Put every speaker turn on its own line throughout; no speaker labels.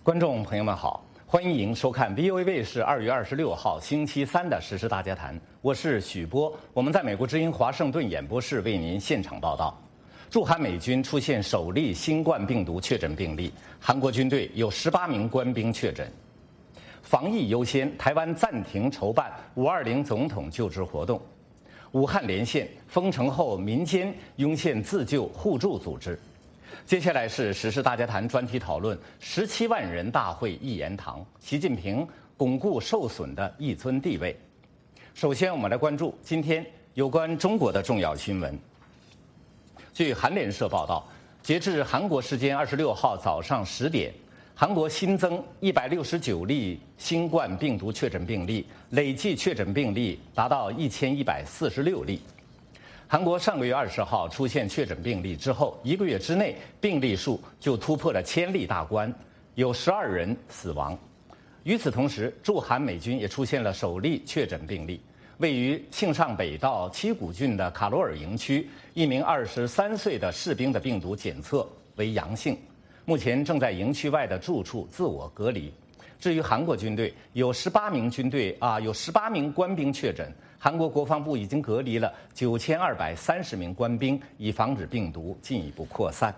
观众朋友们好，欢迎收看 VOA 卫视2月26号星期三的时事大家谈，我是许波，我们在美国之音华盛顿演播室为您现场报道。驻韩美军出现首例新冠病毒确诊病例，韩国军队有18名官兵确诊。防疫优先，台湾暂停筹办520总统就职活动。武汉连线，封城后民间涌现自救互助组织。接下来是时事大家谈专题讨论，17万人大会一言堂，习近平巩固受损的一尊地位。首先，我们来关注今天有关中国的重要新闻。据韩联社报道，截至韩国时间26号早上10点，韩国新增169例新冠病毒确诊病例，累计确诊病例达到1146例。韩国上个月20号出现确诊病例之后，1个月之内病例数就突破了1000例大关，有12人死亡。与此同时，驻韩美军也出现了首例确诊病例。位于庆尚北道七股郡的卡罗尔营区，一名23岁的士兵的病毒检测为阳性，目前正在营区外的住处自我隔离。至于韩国军队，有18名官兵确诊，韩国国防部已经隔离了9230名官兵，以防止病毒进一步扩散。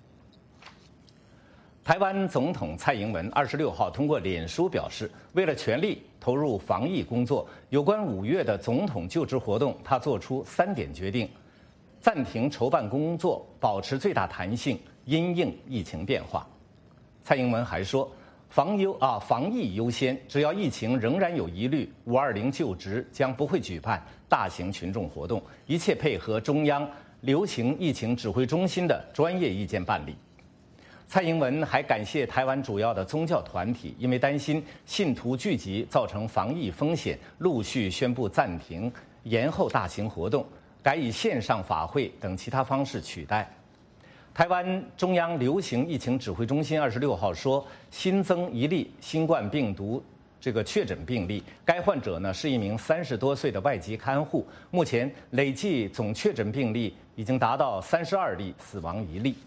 台湾总统蔡英文26号通过脸书表示，为了全力投入防疫工作，有关5月的总统就职活动，他做出3点决定：暂停筹办工作，保持最大弹性，因应疫情变化。蔡英文还说，防疫优先，只要疫情仍然有疑虑，520就职将不会举办大型群众活动，一切配合中央流行疫情指挥中心的专业意见办理。蔡英文还感谢台湾主要的宗教团体，因为担心信徒聚集造成防疫风险，陆续宣布暂停、延后大型活动，改以线上法会等其他方式取代。台湾中央流行疫情指挥中心26号说，新增1例新冠病毒确诊病例，该患者呢是一名30多岁的外籍看护，目前累计总确诊病例已经达到32例，死亡1例。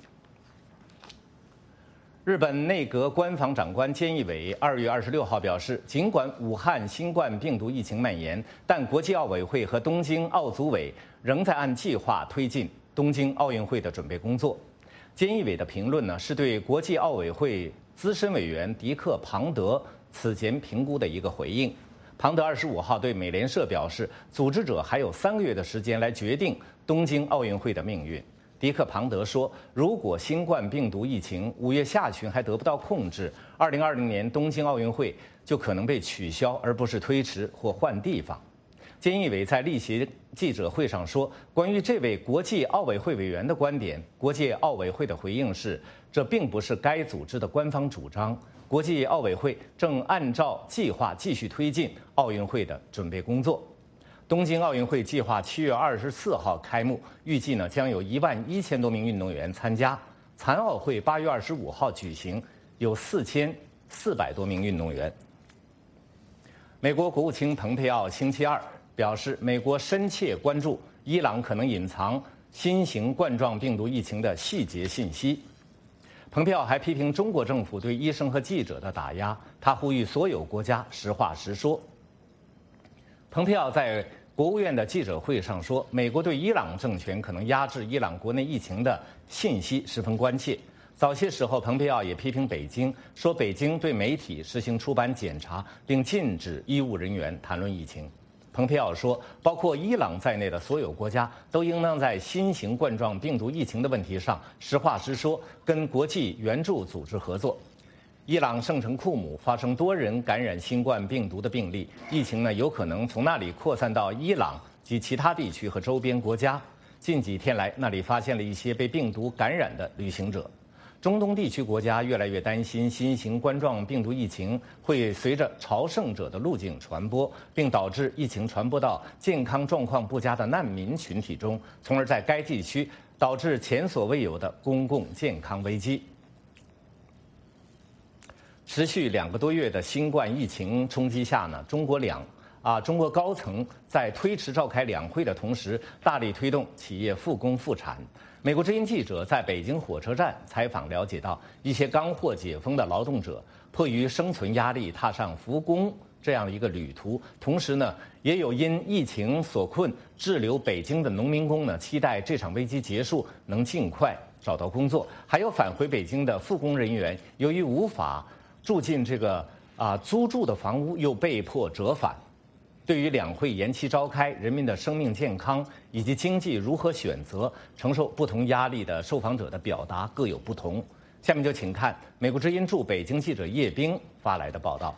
日本内阁官房长官菅义伟2月26号表示，尽管武汉新冠病毒疫情蔓延，但国际奥委会和东京奥组委仍在按计划推进东京奥运会的准备工作。菅义伟的评论呢，是对国际奥委会资深委员迪克·庞德此前评估的一个回应。庞德25号对美联社表示，组织者还有3个月的时间来决定东京奥运会的命运。迪克·庞德说，如果新冠病毒疫情5月下旬还得不到控制，2020年东京奥运会就可能被取消，而不是推迟或换地方。菅义伟在例行记者会上说，关于这位国际奥委会委员的观点，国际奥委会的回应是，这并不是该组织的官方主张。国际奥委会正按照计划继续推进奥运会的准备工作。东京奥运会计划7月24号开幕，预计呢将有11000多名运动员参加。残奥会8月25号举行，有4400多名运动员。美国国务卿蓬佩奥星期二表示，美国深切关注伊朗可能隐藏新型冠状病毒疫情的细节信息。蓬佩奥还批评中国政府对医生和记者的打压，他呼吁所有国家实话实说。蓬佩奥在国务院的记者会上说，美国对伊朗政权可能压制伊朗国内疫情的信息十分关切。早些时候，蓬佩奥也批评北京，说北京对媒体实行出版检查，并禁止医务人员谈论疫情。蓬佩奥说，包括伊朗在内的所有国家都应当在新型冠状病毒疫情的问题上实话实说，跟国际援助组织合作。伊朗圣城库姆发生多人感染新冠病毒的病例，疫情呢有可能从那里扩散到伊朗及其他地区和周边国家。近几天来，那里发现了一些被病毒感染的旅行者。中东地区国家越来越担心新型冠状病毒疫情会随着朝圣者的路径传播，并导致疫情传播到健康状况不佳的难民群体中，从而在该地区导致前所未有的公共健康危机。持续2个多月的新冠疫情冲击下呢，中国高层在推迟召开两会的同时，大力推动企业复工复产。 美国之音记者在北京火车站采访了解到，一些刚获解封的劳动者迫于生存压力踏上复工这样一个旅途，同时呢，也有因疫情所困滞留北京的农民工呢，期待这场危机结束，能尽快找到工作。还有返回北京的复工人员，由于无法住进这个租住的房屋，又被迫折返。对于两会延期召开，人民的生命健康以及经济如何选择，承受不同压力的受访者的表达各有不同。下面就请看美国之音驻北京记者叶冰发来的报道。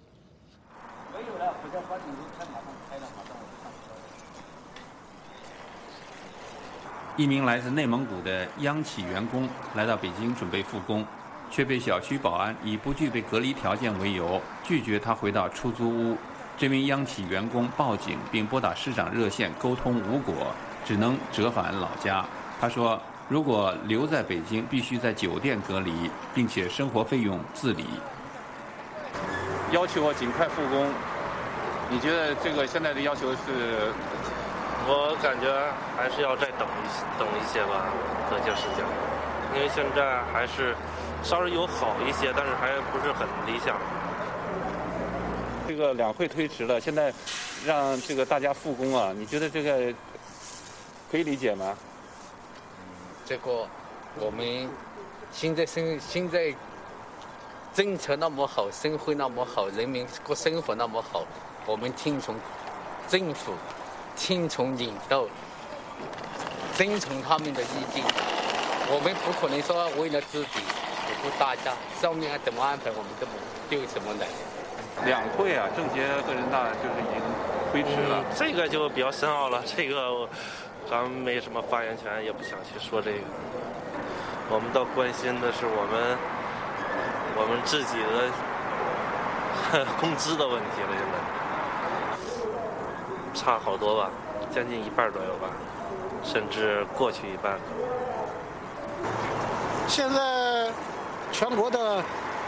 一名来自内蒙古的央企员工来到北京准备复工，却被小区保安以不具备隔离条件为由，拒绝他回到出租屋。这名央企员工报警并拨打市长热线沟通无果，只能折返老家。他说，如果留在北京，必须在酒店隔离，并且生活费用自理。要求我尽快复工，你觉得这个现在的要求是？
我感觉还是要再等一些吧，这些时间，因为现在还是稍微有好一些，但是还不是很理想。
这个两会推迟了，现在让这个大家复工啊，你觉得这个可以理解吗？
这个我们现在政策那么好，生活那么好，人民过生活那么好，我们听从政府，听从领导，遵从他们的意见。我们不可能说为了自己不顾大家，上面怎么安排我们就怎么来。
两会啊，政协和人大就是已经推迟了。
这个就比较深奥了，这个咱们没什么发言权，也不想去说这个。我们倒关心的是我们自己的工资的问题了，现在差好多吧，将近一半左右吧，甚至过去一半。
现在全国的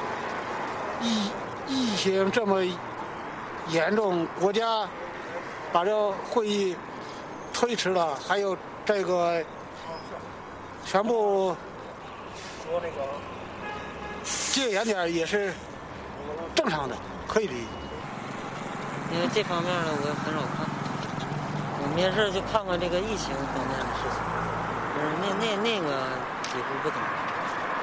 疫情这么严重，国家把这会议推迟了，还有这个全部戒严点也是正常的，可以理解。
因为这方面呢，我也很少看，我没事就看看这个疫情方面的事情，那个几乎不怎么看。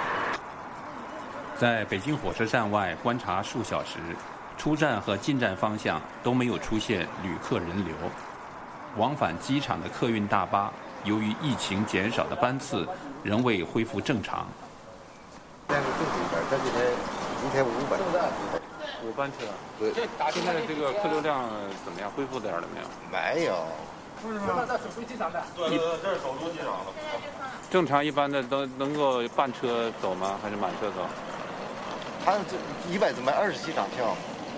在北京火车站外观察数小时，出站和进站方向都没有出现旅客人流。往返机场的客运大巴，由于疫情减少的班次，仍未恢复正常。
这几天一天5班，5
班车。对。现在这个客流量怎么样？恢复点了没有？
没有。
在首都机场的。
对，这是首都机场了。
正常一般的都能够半车走吗？还是满车走？
他这100只卖27张票。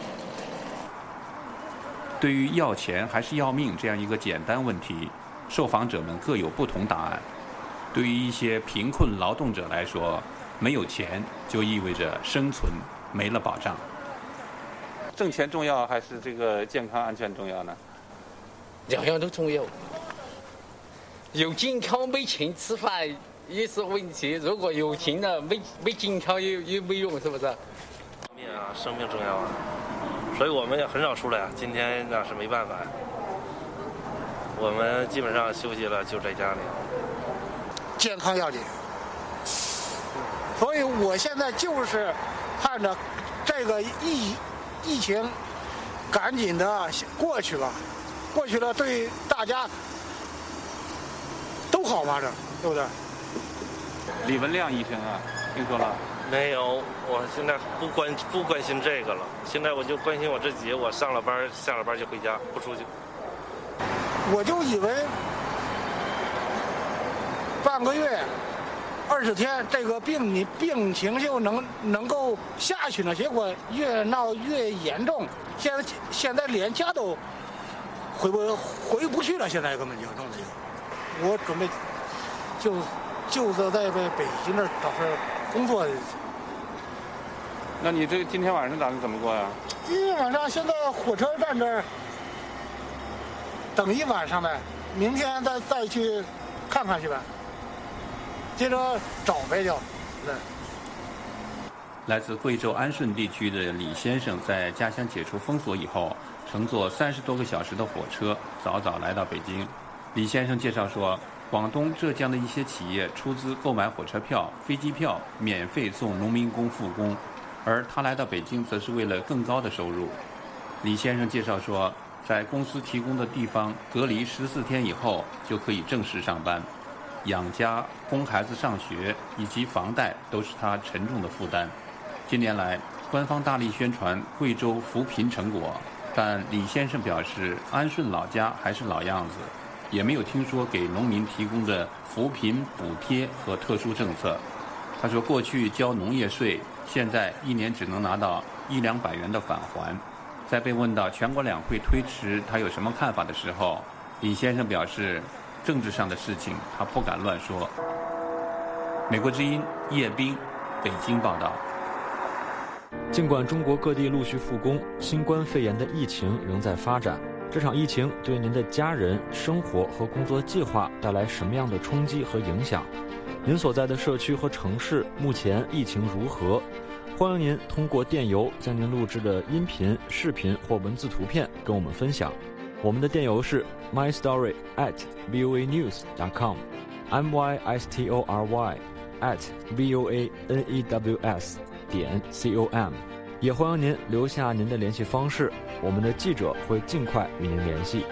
对于要钱还是要命这样一个简单问题，受访者们各有不同答案。对于一些贫困劳动者来说，没有钱就意味着生存没了保障。挣钱重要还是这个健康安全重要呢？
两样都重要。有健康没钱吃饭也是问题，如果有钱了没健康又没用，是不是？
命啊，生命重要啊，所以我们也很少出来啊。今天那是没办法，我们基本上休息了就在家里。
健康要紧，所以我现在就是盼着这个疫情赶紧的过去吧，过去了对大家都好嘛，这对不对？
李文亮医生啊，听说了？
没有，我现在不关心这个了。现在我就关心我自己，我上了班下了班就回家，不出去。
我就以为半个月、20天，这个病情就能够下去呢，结果越闹越严重，现在连家都回不去了，现在根本就弄的。我准备就是在北京这儿找份工作。
那你这今天晚上打算怎么过呀？
今天晚上先在火车站这儿等一晚上呗，明天再去看看去呗。 接着找呗就。
来自贵州安顺地区的李先生在家乡解除封锁以后，乘坐30多个小时的火车，早早来到北京。李先生介绍说，广东、浙江的一些企业出资购买火车票、飞机票，免费送农民工复工，而他来到北京则是为了更高的收入。李先生介绍说，在公司提供的地方隔离14天以后，就可以正式上班。养家、供孩子上学以及房贷都是他沉重的负担。近年来，官方大力宣传贵州扶贫成果，但李先生表示，安顺老家还是老样子，也没有听说给农民提供的扶贫补贴和特殊政策。他说，过去交农业税，现在1年只能拿到100-200元的返还。在被问到全国两会推迟他有什么看法的时候，李先生表示，政治上的事情他不敢乱说。美国之音叶冰，北京报道。
尽管中国各地陆续复工，新冠肺炎的疫情仍在发展。这场疫情对您的家人、生活和工作计划带来什么样的冲击和影响？您所在的社区和城市目前疫情如何？欢迎您通过电邮将您录制的音频、视频或文字图片跟我们分享。我们的电邮是 mystory@voanews.com，mystory@voanews.com，也欢迎您留下您的联系方式，我们的记者会尽快与您联系。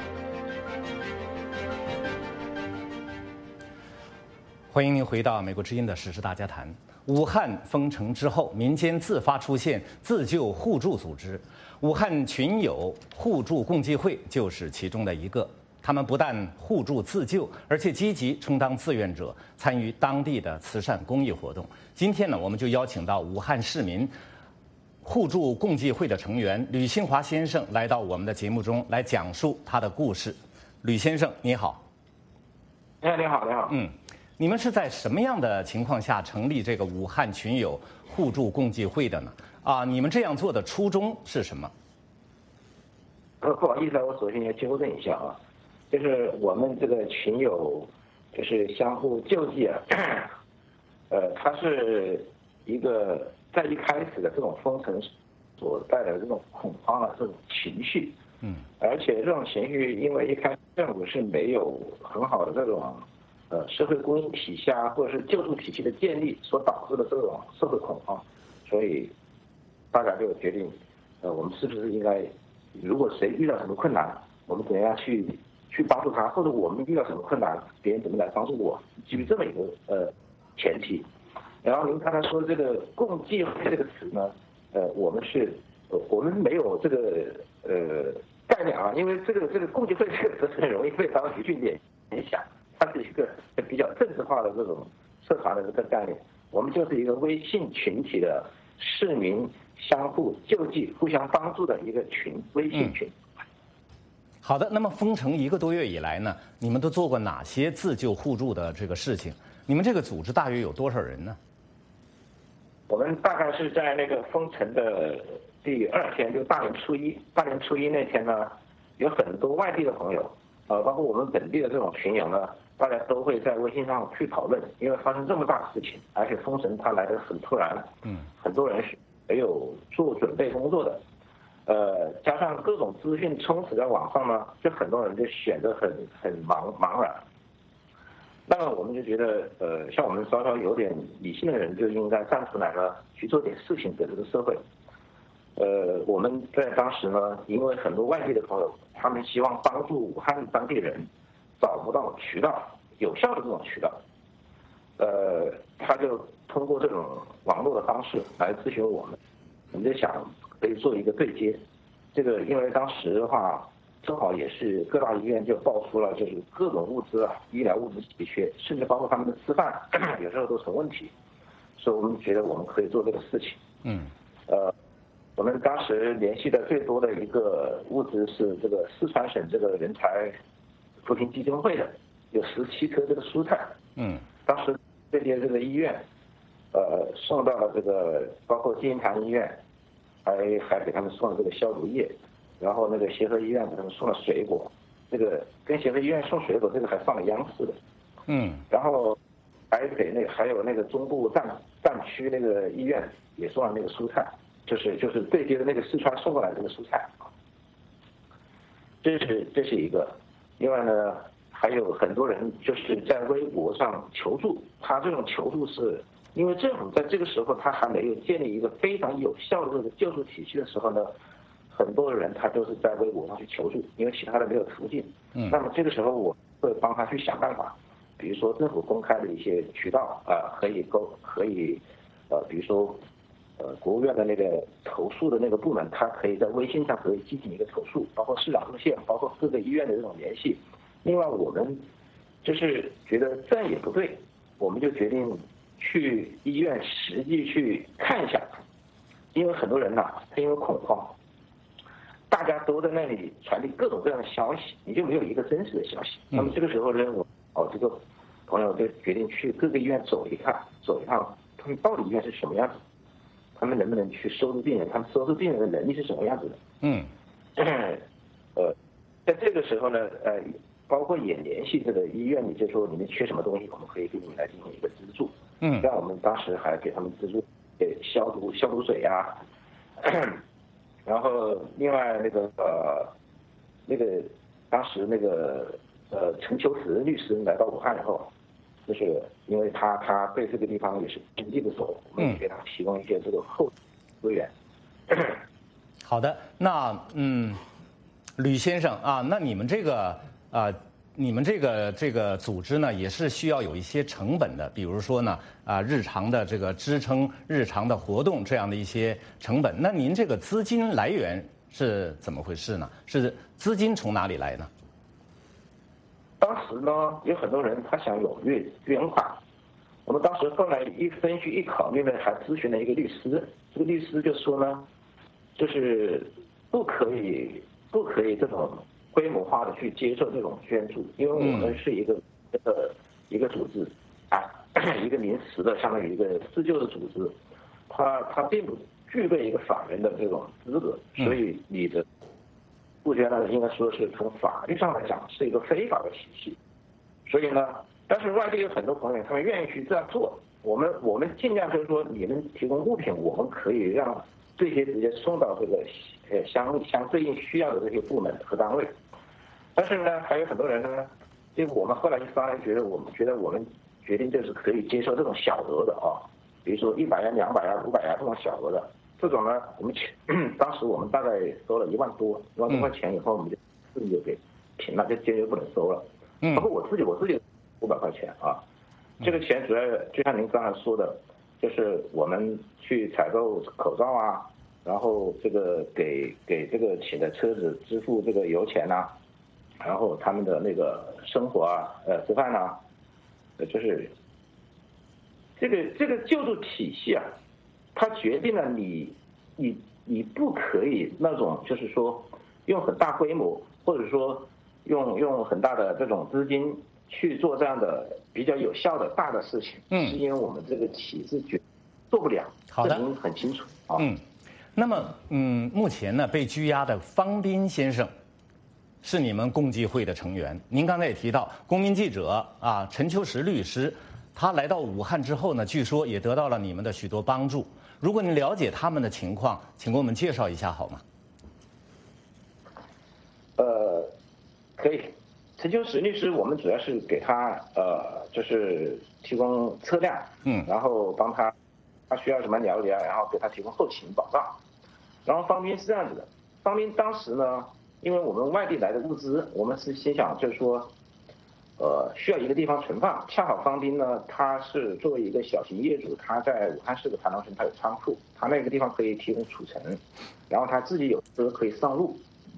欢迎您回到美国之音的时事大家谈。武汉封城之后，民间自发出现自救互助组织，武汉群友互助共济会就是其中的一个。他们不但互助自救，而且积极充当志愿者，参与当地的慈善公益活动。今天呢，我们就邀请到武汉市民互助共济会的成员吕新华先生来到我们的节目中来讲述他的故事。吕先生，你好。
哎，你好，你好。
你们是在什么样的情况下成立这个武汉群友互助共济会的呢？你们这样做的初衷是什么？
不好意思，我首先要纠正一下啊，就是我们这个群友就是相互救济啊，它是一个在一开始的这种封城所带来的这种恐慌的这种情绪，而且这种情绪因为一开始政府是没有很好的这种社会公益体系啊，或者是救助体系的建立所导致的这种社会恐慌，所以大家就决定，我们是不是应该，如果谁遇到什么困难，我们怎样去帮助他，或者我们遇到什么困难，别人怎么来帮助我，基于这么一个前提。然后您刚才说这个共济会这个词呢，我们没有这个概念啊，因为这个共济会这个词很容易被当局去联想。它是一个比较政治化的这种社团的这个概念，我们就是一个微信群体的市民相互救济、互相帮助的一个微信群。
好的，那么封城1个多月以来呢，你们都做过哪些自救互助的这个事情？你们这个组织大约有多少人呢？
我们大概是在那个封城的第2天，就大年初一那天呢，有很多外地的朋友，包括我们本地的这种群友呢。大家都会在微信上去讨论，因为发生这么大的事情，而且封城它来得很突然，很多人是没有做准备工作的，加上各种资讯充斥在网上呢，就很多人就显得很茫然。那么我们就觉得，像我们稍稍有点理性的人就应该站出来呢，去做点事情给这个社会。我们在当时呢，因为很多外地的朋友，他们希望帮助武汉当地人。找不到渠道，有效的这种渠道，他就通过这种网络的方式来咨询我们，我们就想可以做一个对接。这个因为当时的话，正好也是各大医院就爆出了就是各种物资啊，医疗物资稀缺，甚至包括他们的吃饭有时候都成问题，所以我们觉得我们可以做这个事情。我们当时联系的最多的一个物资是这个四川省这个人才扶贫基金会的，有17车这个蔬菜。当时这些这个医院，送到了这个包括金银潭医院，还给他们送了这个消毒液，然后那个协和医院给他们送了水果，这个跟协和医院送水果这个还上了央视的。然后还给还有那个中部战区那个医院也送了那个蔬菜，就是对接的那个四川送过来的这个蔬菜啊。这是一个。另外呢，还有很多人就是在微博上求助，他这种求助是因为政府在这个时候他还没有建立一个非常有效的这个救助体系的时候呢，很多人他都是在微博上去求助，因为其他的没有途径。那么这个时候我会帮他去想办法，比如说政府公开的一些渠道可以比如说国务院的那个投诉的那个部门，他可以在微信上可以进行一个投诉，包括市长热线，包括各个医院的这种联系。另外我们就是觉得这样也不对，我们就决定去医院实际去看一下，因为很多人他因为恐慌，大家都在那里传递各种各样的消息，你就没有一个真实的消息。那么这个时候呢，这个朋友就决定去各个医院走一趟，他们到底医院是什么样子，他们能不能去收治病人，他们收治病人的能力是什么样子的。在这个时候呢，包括也联系这个医院里，就说你们缺什么东西，我们可以给你们来进行一个资助。像我们当时还给他们资助消毒水啊，然后另外那个当时那个陈秋实律师来到武汉以后，就是因为他对这个地方也是经济的手，我们给他提供一些这个后资源。
好的，那吕先生啊，那你们这个组织呢，也是需要有一些成本的，比如说呢日常的这个支撑、日常的活动这样的一些成本。那您这个资金来源是怎么回事呢？是资金从哪里来呢？
当时呢，有很多人他想有捐款，我们当时后来一分析一考虑呢，还咨询了一个律师，这个律师就说呢，就是不可以这种规模化的去接受这种捐助，因为我们是一个组织一个临时的相当于一个自救的组织，它并不具备一个法人的这种资格，所以你的募捐呢，应该说是从法律上来讲是一个非法的体系。所以呢，但是外地有很多朋友他们愿意去这样做，我们尽量就是说，你们提供物品，我们可以让这些直接送到这个相对应需要的这些部门和单位。但是呢，还有很多人呢，就我们后来一商量，我们决定就是可以接受这种小额的比如说100元、200元、500元这种小额的，这种呢，当时我们大概收了1万多块钱以后，我们就自己就给停了，就坚决不能收了。包括我自己500块钱这个钱主要就像您刚才说的，就是我们去采购口罩然后这个给这个请的车子支付这个油钱然后他们的那个生活吃饭就是这个救助体系它决定了你不可以那种就是说用很大规模或者说用很大的这种资金去做这样的比较有效的大的事情，是因为我们这个体制做不了。
好的，
很清楚
那么目前呢被拘押的方斌先生是你们共济会的成员。您刚才也提到公民记者陈秋实律师，他来到武汉之后呢，据说也得到了你们的许多帮助。如果你了解他们的情况，请给我们介绍一下好吗？
可以。陈秋实律师，我们主要是给他就是提供车辆，然后帮他需要什么了解然后给他提供后勤保障。然后方斌是这样子的，方斌当时呢，因为我们外地来的物资，我们是心想就是说，需要一个地方存放。恰好方斌呢，他是作为一个小型业主，他在武汉市的盘龙城，他有仓库，他那个地方可以提供储存，然后他自己有车可以上路。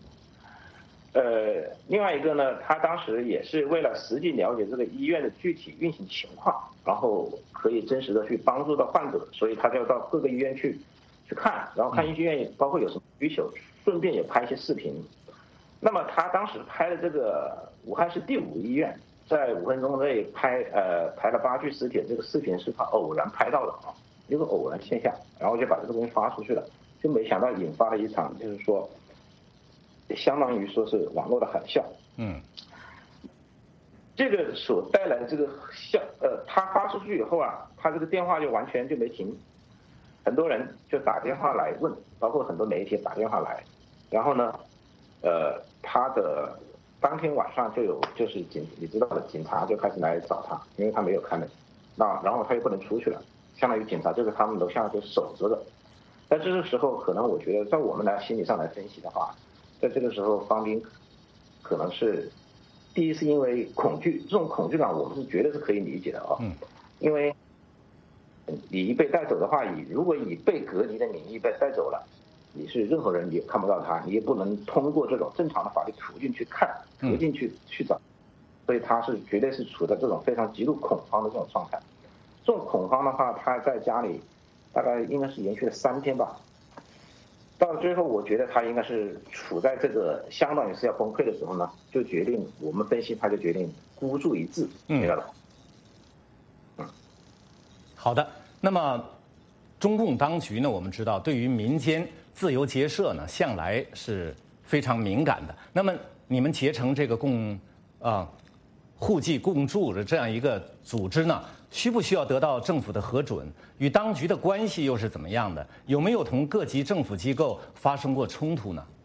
另外一个呢，他当时也是为了实际了解这个医院的具体运行情况，然后可以真实的去帮助到患者，所以他就到各个医院去看，然后看医院包括有什么需求，顺便也拍一些视频。那么他当时拍的这个武汉市第5医院，在5分钟内拍了8具尸体，这个视频是他偶然拍到的一个偶然现象，然后就把这个东西发出去了，就没想到引发了一场就是说相当于说是网络的海啸。 这个所带来的这个他发出去以后啊，他这个电话就完全就没停，很多人就打电话来问，包括很多媒体打电话来，然后呢，他的当天晚上就是你知道的，警察就开始来找他，因为他没有开门，然后他又不能出去了，相当于警察就是他们楼下就守着的。在这个时候，可能我觉得在我们心理上来分析的话，在这个时候方斌可能是第一是因为恐惧，这种恐惧感我们是绝对是可以理解的啊，因为你一被带走的话，如果以被隔离的名义被带走了，你是任何人你也看不到他，你也不能通过这种正常的法律途径去看途径去找，所以他是绝对是处在这种非常极度恐慌的这种状态。这种恐慌的话，他在家里大概应该是延续了3天吧。到了最后，我觉得他应该是处在这个相当于是要崩溃的时候呢，就决定我们分析，他就决定孤注一掷，明白了。
好的，那么中共当局呢，我们知道对于民间自由结社呢，向来是非常敏感的。那么你们结成这个互济共助的这样一个组织呢，需不需要得到政府的核准？与当局的关系又是怎么样的？有没有同各级政府机构发生过冲突呢？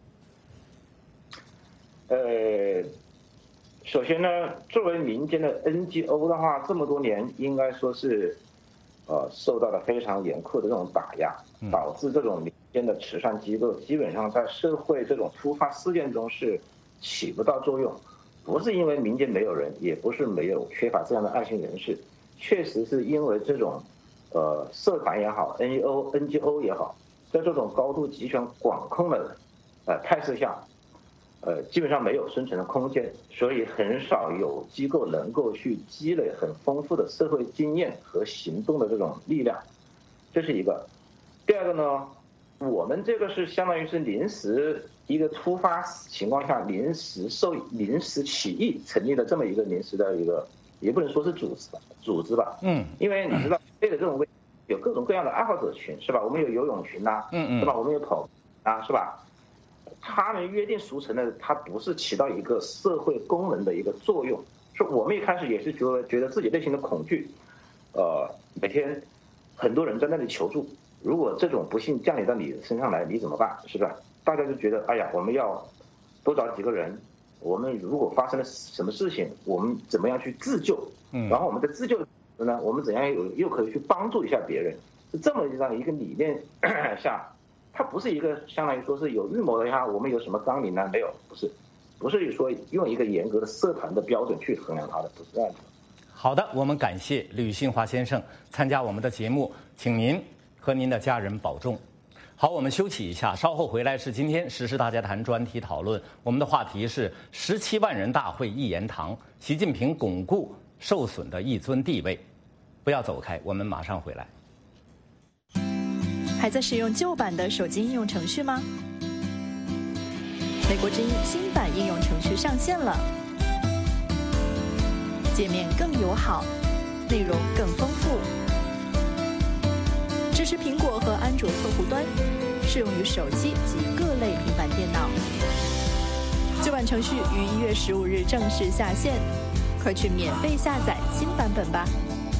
首先呢，作为民间的 NGO 的话，这么多年应该说是受到了非常严酷的这种打压，导致这种民间的慈善机构基本上在社会这种突发事件中是起不到作用。不是因为民间没有人，也不是没有缺乏这样的爱心人士，确实是因为这种社团也好 NGO 也好，在这种高度集权管控的态势下，基本上没有生存的空间，所以很少有机构能够去积累很丰富的社会经验和行动的这种力量，这是一个。第二个呢，我们这个是相当于是临时一个突发情况下临时起义成立的这么一个临时的一个，也不能说是组织吧，因为你知道这个这种有各种各样的爱好者群是吧？我们有游泳群呐，是吧？我们有跑啊，是吧？他们约定俗成的，它不是起到一个社会功能的一个作用。说我们一开始也是觉得自己内心的恐惧，每天很多人在那里求助，如果这种不幸降临到你身上来，你怎么办？是吧？大家就觉得，哎呀，我们要多找几个人，我们如果发生了什么事情，我们怎么样去自救？然后我们在自救呢，我们怎样又可以去帮助一下别人？是这么样一个理念下，它不是一个相当于说是有预谋的呀，我们有什么纲领呢？没有，不是说用一个严格的社团的标准去衡量它的，不是这样的。
好的，我们感谢吕新华先生参加我们的节目，请您和您的家人保重。好，我们休息一下，稍后回来是今天时事大家谈专题讨论。我们的话题是17万人大会一言堂，习近平巩固受损的一尊地位。不要走开，我们马上回来。
还在使用旧版的手机应用程序吗？美国之音新版应用程序上线了，界面更友好，内容更丰富，支持苹果和安卓客户端，适用于手机及各类平板电脑。旧版程序于1月15日正式下线，快去免费下载新版本吧。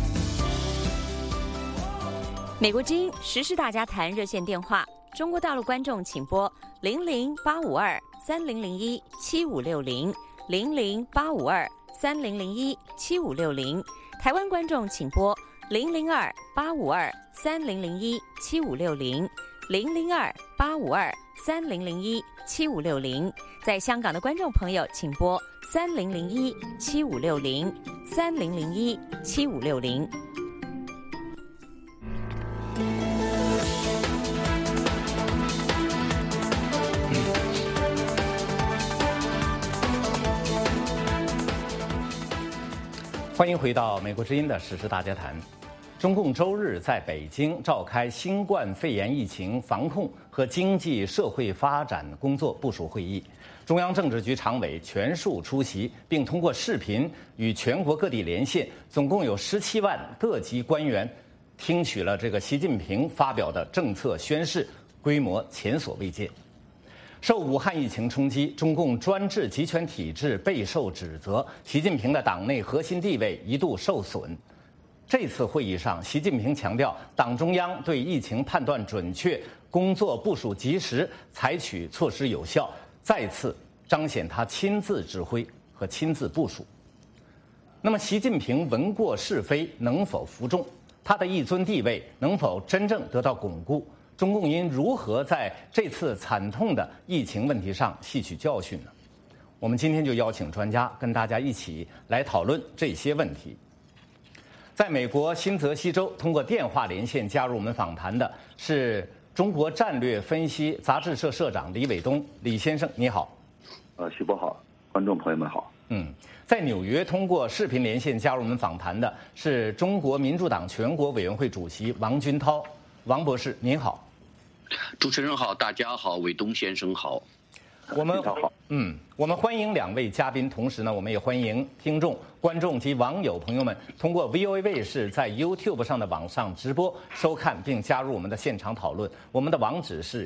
美国之音时事大家谈热线电话，中国大陆观众请拨0085230017560 0085230017560，台湾观众请拨002-852-3001-7560 002-852-3001-7560，在香港的观众朋友请拨3001-7560 3001-7560。
欢迎回到美国之音的时事大家谈。中共周日在北京召开新冠肺炎疫情防控和经济社会发展工作部署会议，中央政治局常委全数出席，并通过视频与全国各地连线，总共有17万各级官员听取了这个习近平发表的政策宣示，规模前所未见。 受武汉疫情冲击，中共专制集权体制备受指责，习近平的党内核心地位一度受损。这次会议上，习近平强调，党中央对疫情判断准确，工作部署及时，采取措施有效，再次彰显他亲自指挥和亲自部署。那么，习近平闻过是非能否服众？他的一尊地位能否真正得到巩固？中共应如何在这次惨痛的疫情问题上吸取教训呢？我们今天就邀请专家跟大家一起来讨论这些问题。在美国新泽西州通过电话连线加入我们访谈的是中国战略分析杂志社社长李伟东，李先生你好。
徐博好，观众朋友们好。
在纽约通过视频连线加入我们访谈的是中国民主党全国委员会主席王军涛，王博士您好。
主持人好，大家好，伟东先生好。
我们欢迎两位嘉宾，同时呢，我们也欢迎听众、观众及网友朋友们通过 VOA 卫视在 YouTube 上的网上直播收看并加入我们的现场讨论。我们的网址是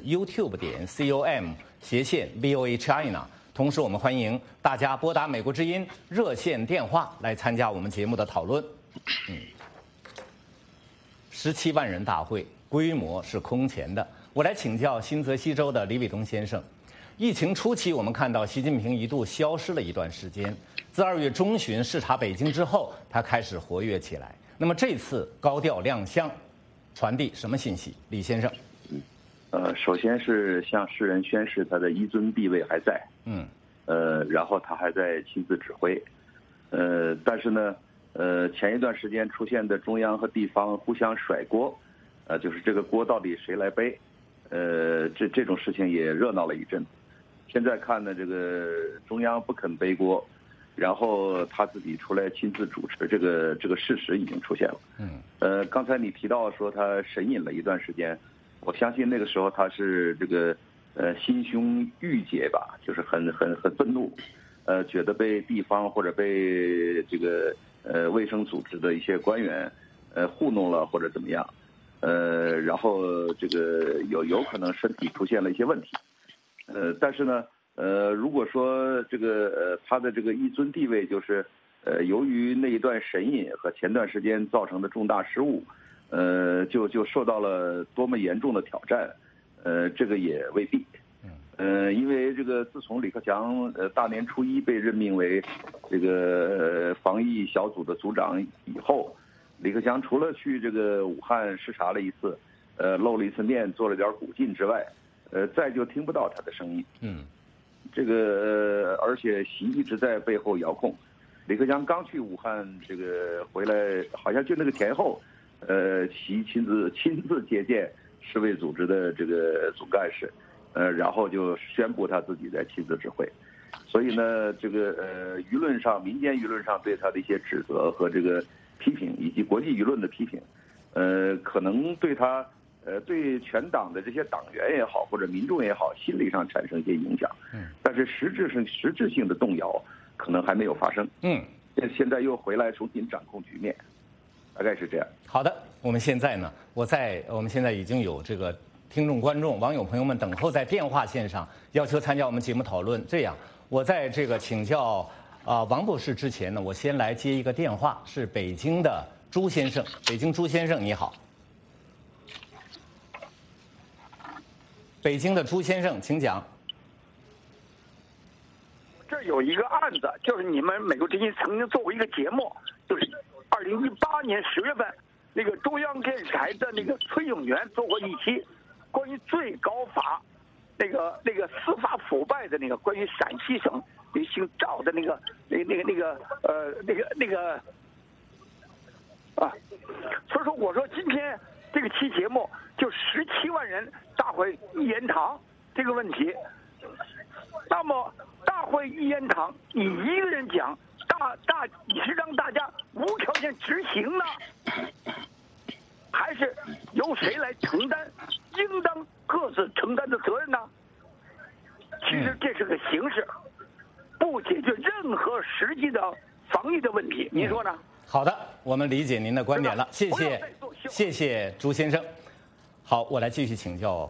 youtube.com/VOA China。同时，我们欢迎大家拨打美国之音热线电话来参加我们节目的讨论。17万人大会规模是空前的。我来请教新泽西州的李伟东先生。疫情初期，我们看到习近平一度消失了一段时间，自2月中旬视察北京之后，他开始活跃起来。那么这次高调亮相，传递什么信息？李先生。
首先是向世人宣示他的一尊地位还在，然后他还在亲自指挥，但是呢，前一段时间出现的中央和地方互相甩锅，就是这个锅到底谁来背，这种事情也热闹了一阵子。现在看呢，这个中央不肯背锅，然后他自己出来亲自主持，这个事实已经出现了。刚才你提到说他神隐了一段时间。我相信那个时候他是这个心胸郁结吧，就是很愤怒，觉得被地方或者被这个卫生组织的一些官员糊弄了或者怎么样，然后这个有可能身体出现了一些问题，但是呢，如果说这个他的这个一尊地位就是由于那一段神隐和前段时间造成的重大失误。就受到了多么严重的挑战，这个也未必，因为这个自从李克强大年初一被任命为这个防疫小组的组长以后，李克强除了去这个武汉视察了一次，露了一次面，做了点鼓劲之外，再就听不到他的声音。这个而且习一直在背后遥控。李克强刚去武汉这个回来，好像就那个前后。习亲自接见世卫组织的这个总干事，然后就宣布他自己在亲自指挥，所以呢，这个舆论上、民间舆论上对他的一些指责和这个批评，以及国际舆论的批评，可能对他对全党的这些党员也好，或者民众也好，心理上产生一些影响。但是实质性的动摇可能还没有发生。现在又回来重新掌控局面。大概是这样。
好的，我们现在呢，我们现在已经有这个听众、观众、网友朋友们等候在电话线上，要求参加我们节目讨论。这样，我在这个请教王博士之前呢，我先来接一个电话，是北京的朱先生。北京朱先生你好。北京的朱先生，请讲。
这有一个案子，就是你们美国之音曾经做过一个节目，就是2018年10月份，那个中央电视台的那个崔永元做过一期关于最高法那个司法腐败的那个关于陕西省姓赵的那个所以说我说今天这个期节目就17万人大会一言堂这个问题，那么大会一言堂你一个人讲。你是让大家无条件执行呢，还是由谁来承担应当各自承担的责任呢？其实这是个形式，不解决任何实际的防疫的问题，您说呢？
好的，我们理解您的观点了，谢谢朱先生。好，我来继续请教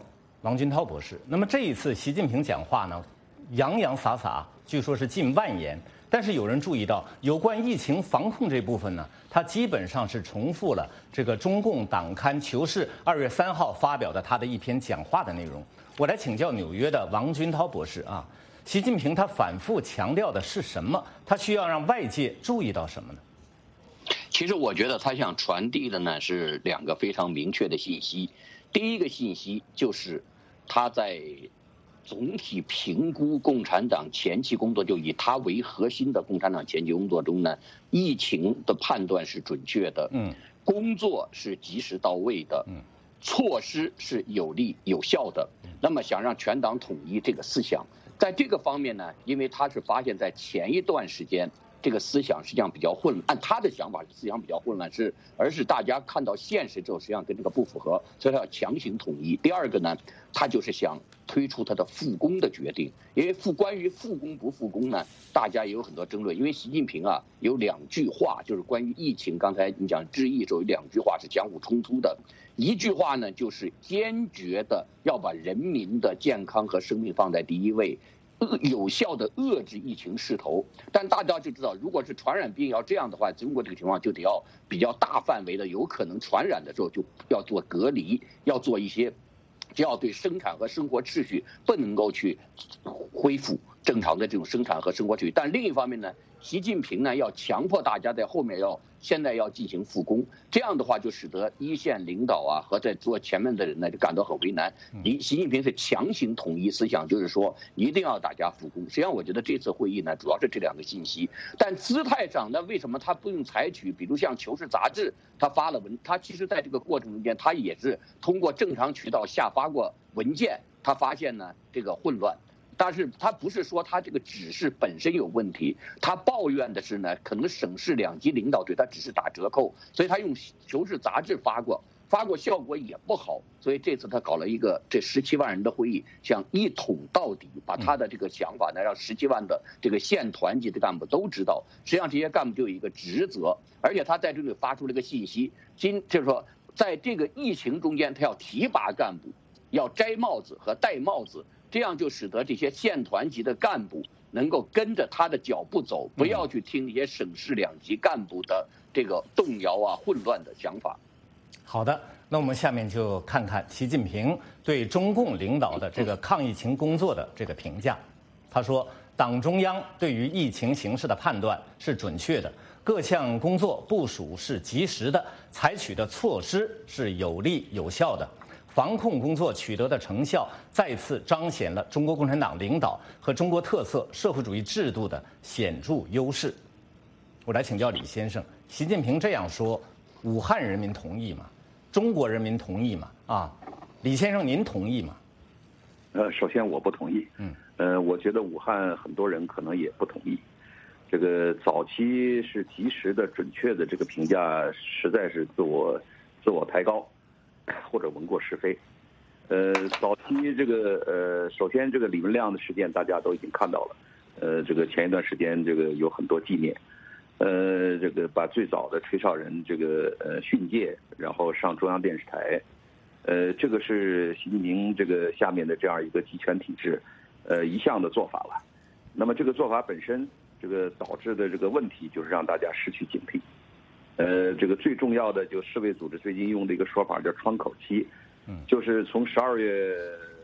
王军涛博士。那么这一次习近平讲话呢，洋洋洒洒，据说是近万言。但是有人注意到，有关疫情防控这部分呢，他基本上是重复了这个中共党刊《求是》2月3号发表的他的一篇讲话的内容。我来请教纽约的王军涛博士啊，习近平他反复强调的是什么？他需要让外界注意到什么呢？
其实我觉得他想传递的呢是2个非常明确的信息。第一个信息就是他在总体评估共产党前期工作，就以他为核心的共产党前期工作中呢，疫情的判断是准确的，工作是及时到位的，措施是有力有效的。那么想让全党统一这个思想，在这个方面呢，因为他是发现在前一段时间这个思想实际上比较混乱，按他的想法思想比较混乱，而是大家看到现实之后实际上跟这个不符合，所以他要强行统一。第二个呢，他就是想推出他的复工的决定，因为关于复工不复工呢，大家也有很多争论。因为习近平啊有2句话，就是关于疫情，刚才你讲致意的时候有2句话是相互冲突的。一句话呢就是坚决的要把人民的健康和生命放在第一位，有效的遏制疫情势头。但大家就知道，如果是传染病要这样的话，中国这个情况就得要比较大范围的，有可能传染的时候就要做隔离，要做一些，就要对生产和生活秩序不能够去恢复正常的这种生产和生活秩序。但另一方面呢，习近平呢要强迫大家在后面现在要进行复工，这样的话就使得一线领导啊和在做前面的人呢就感到很为难。习近平是强行统一思想，就是说一定要大家复工。实际上我觉得这次会议呢主要是这2个信息，但姿态上那为什么他不用采取，比如像《求是》杂志他发了文，他其实在这个过程中间他也是通过正常渠道下发过文件，他发现呢这个混乱。但是他不是说他这个指示本身有问题，他抱怨的是呢，可能省市2级领导对他指示打折扣，所以他用《求是》杂志发过效果也不好，所以这次他搞了一个这17万人的会议，想一统到底，把他的这个想法呢让17万的这个县团级的干部都知道。实际上这些干部就有一个职责，而且他在这里发出了一个信息，就是说在这个疫情中间，他要提拔干部，要摘帽子和戴帽子。这样就使得这些县团级的干部能够跟着他的脚步走，不要去听那些省市2级干部的这个动摇啊、混乱的想法。
好的，那我们下面就看看习近平对中共领导的这个抗疫情工作的这个评价。他说，党中央对于疫情形势的判断是准确的，各项工作部署是及时的，采取的措施是有力有效的。防控工作取得的成效，再次彰显了中国共产党领导和中国特色社会主义制度的显著优势。我来请教李先生，习近平这样说，武汉人民同意吗？中国人民同意吗？啊，李先生您同意吗？
首先我不同意。我觉得武汉很多人可能也不同意。这个早期是及时的、准确的这个评价，实在是自我抬高。或者闻过是非，早期这个首先这个李文亮的事件大家都已经看到了，这个前一段时间这个有很多纪念，这个把最早的吹哨人这个训诫，然后上中央电视台，这个是习近平这个下面的这样一个集权体制，一向的做法了。那么这个做法本身，这个导致的这个问题就是让大家失去警惕。这个最重要的就世卫组织最近用的一个说法叫窗口期，就是从12月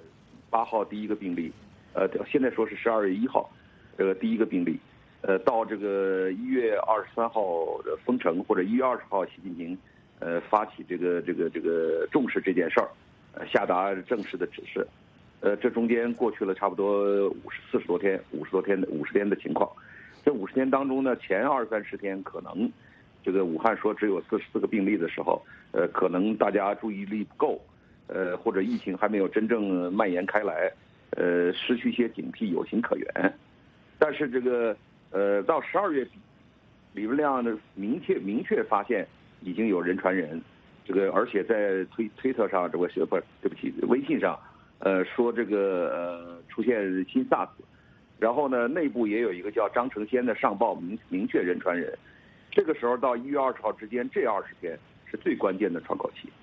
8号第一个病例，现在说是12月1号，这个第一个病例，到这个1月23号的封城或者1月20号习近平发起这个重视这件事儿，下达正式的指示，这中间过去了差不多50天的情况，这50天当中呢，前20-30天可能。这个武汉说只有44个病例的时候，可能大家注意力不够，或者疫情还没有真正蔓延开来，失去一些警惕有情可原。但是这个到12月底，李文亮的明确发现已经有人传人，这个而且在推特上微信上，说这个出现新 SARS， 然后呢内部也有一个叫张成先的上报明确人传人。这个时候到1月20号之间这20天是最关键的窗口期。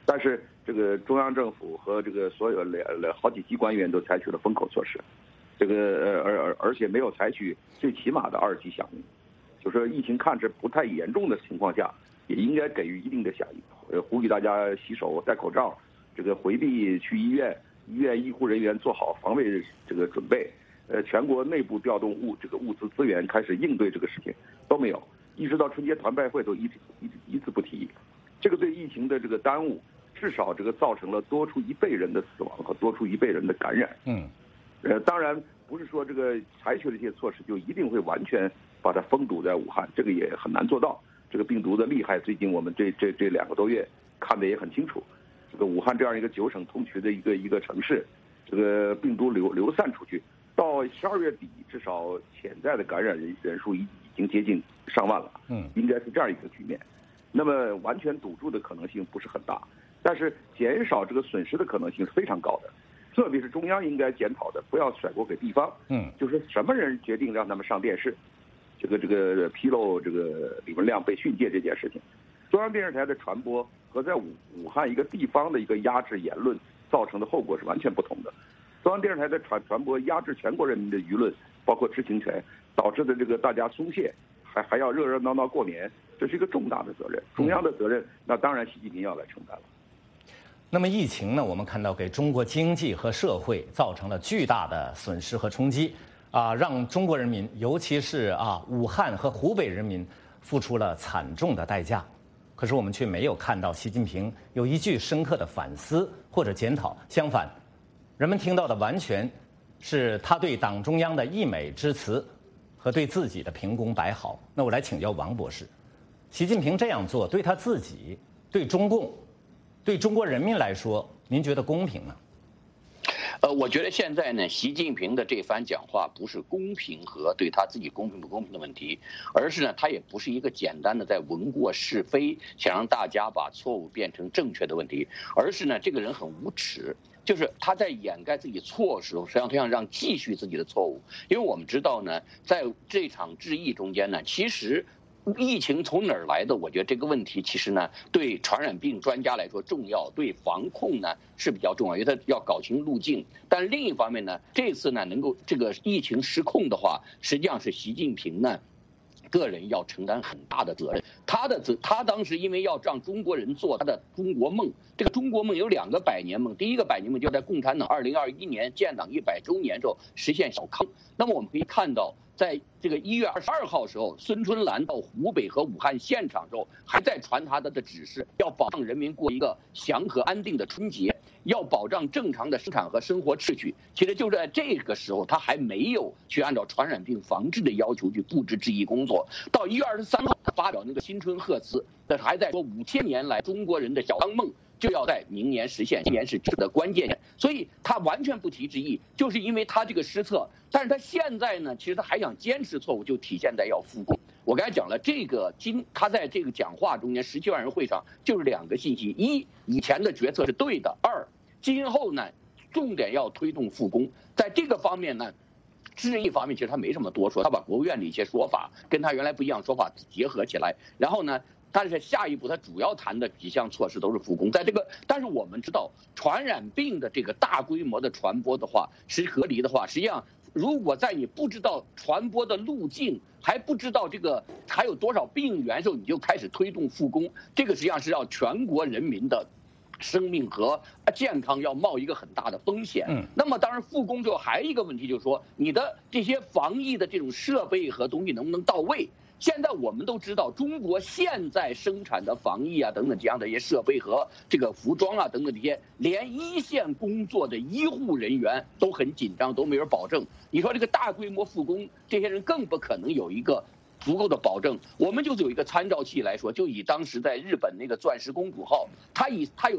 但是这个中央政府和这个所有好几级官员都采取了封口措施，这个而且没有采取最起码的2级响应，就说疫情看着不太严重的情况下，也应该给予一定的响应，呼吁大家洗手、戴口罩，这个回避去医院医护人员做好防卫这个准备，全国内部调动物资资源开始应对这个事情都没有，一直到春节团拜会都一字不提，这个对疫情的这个耽误，至少这个造成了多出1倍人的死亡和多出1倍人的感染。当然不是说这个采取了这些措施就一定会完全把它封堵在武汉，这个也很难做到。这个病毒的厉害，最近我们这2个多月看得也很清楚。这个武汉这样一个9省通衢的一个城市，这个病毒流散出去，到12月底，至少潜在的感染人数已经接近上万了。应该是这样一个局面。那么完全堵住的可能性不是很大，但是减少这个损失的可能性是非常高的。特别是中央应该检讨的，不要甩锅给地方。就是什么人决定让他们上电视，这个披露这个李文亮被训诫这件事情，中央电视台的传播和在武汉一个地方的一个压制言论造成的后果是完全不同的。中央电视台的传播压制全国人民的舆论，包括知情权，导致的这个大家松懈，还要热热闹闹过年，这是一个重大的责任。中央的责任，那当然习近平要来承担了。
那么疫情呢，我们看到给中国经济和社会造成了巨大的损失和冲击，让中国人民，尤其是武汉和湖北人民付出了惨重的代价。可是我们却没有看到习近平有一句深刻的反思或者检讨，相反，人们听到的完全是他对党中央的溢美之词和对自己的评功摆好。那我来请教王博士，习近平这样做对他自己、对中共、对中国人民来说，您觉得公平吗？
我觉得现在呢，习近平的这番讲话不是公平和对他自己公平不公平的问题，而是呢，他也不是一个简单的在闻过是非，想让大家把错误变成正确的问题，而是呢，这个人很无耻，就是他在掩盖自己错误时候，实际上他想让继续自己的错误。因为我们知道呢，在这场治疫中间呢，其实疫情从哪儿来的？我觉得这个问题其实呢，对传染病专家来说重要，对防控呢是比较重要，因为他要搞清路径。但另一方面呢，这次呢能够这个疫情失控的话，实际上是习近平呢个人要承担很大的责任。他当时因为要让中国人做他的中国梦，这个中国梦有2个百年梦，第一个百年梦就在共产党2021年建党100周年之后实现小康。那么我们可以看到，在这个1月22号的时候，孙春兰到湖北和武汉现场的时候，还在传他的指示，要保障人民过一个祥和安定的春节，要保障正常的生产和生活秩序。其实就在这个时候，他还没有去按照传染病防治的要求去布置治疫工作。到1月23号，他发表那个新春贺词，但是还在说5000年来中国人的小康梦就要在明年实现，今年是治的关键。所以他完全不提治疫，就是因为他这个失策。但是他现在呢，其实他还想坚持错误，就体现在要复工。我刚才讲了，他在这个讲话中间17万人会上就是2个信息：一，以前的决策是对的；二，今后呢，重点要推动复工。在这个方面呢，治疫方面其实他没什么多说，他把国务院的一些说法跟他原来不一样说法结合起来，然后呢，但是下一步他主要谈的几项措施都是复工。在这个，但是我们知道传染病的这个大规模的传播的话是隔离的话，实际上如果在你不知道传播的路径，还不知道这个还有多少病源的时候，你就开始推动复工，这个实际上是让全国人民的生命和健康要冒一个很大的风险。那么当然复工之后还有一个问题就是说，你的这些防疫的这种设备和东西能不能到位？现在我们都知道，中国现在生产的防疫等等这样的一些设备和这个服装等等这些，连一线工作的医护人员都很紧张，都没有保证。你说这个大规模复工，这些人更不可能有一个足够的保证。我们就有一个参照器来说，就以当时在日本那个钻石公主号，它有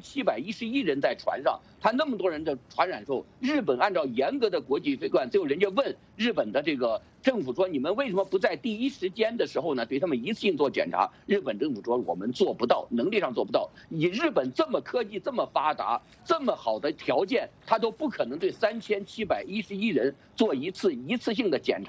3711人在船上，它那么多人的传染时候，日本按照严格的国际规范，最后人家问日本的这个政府说，你们为什么不在第一时间的时候呢对他们一次性做检查？日本政府说我们做不到，能力上做不到。以日本这么科技这么发达，这么好的条件，他都不可能对3711人做一次性的检查。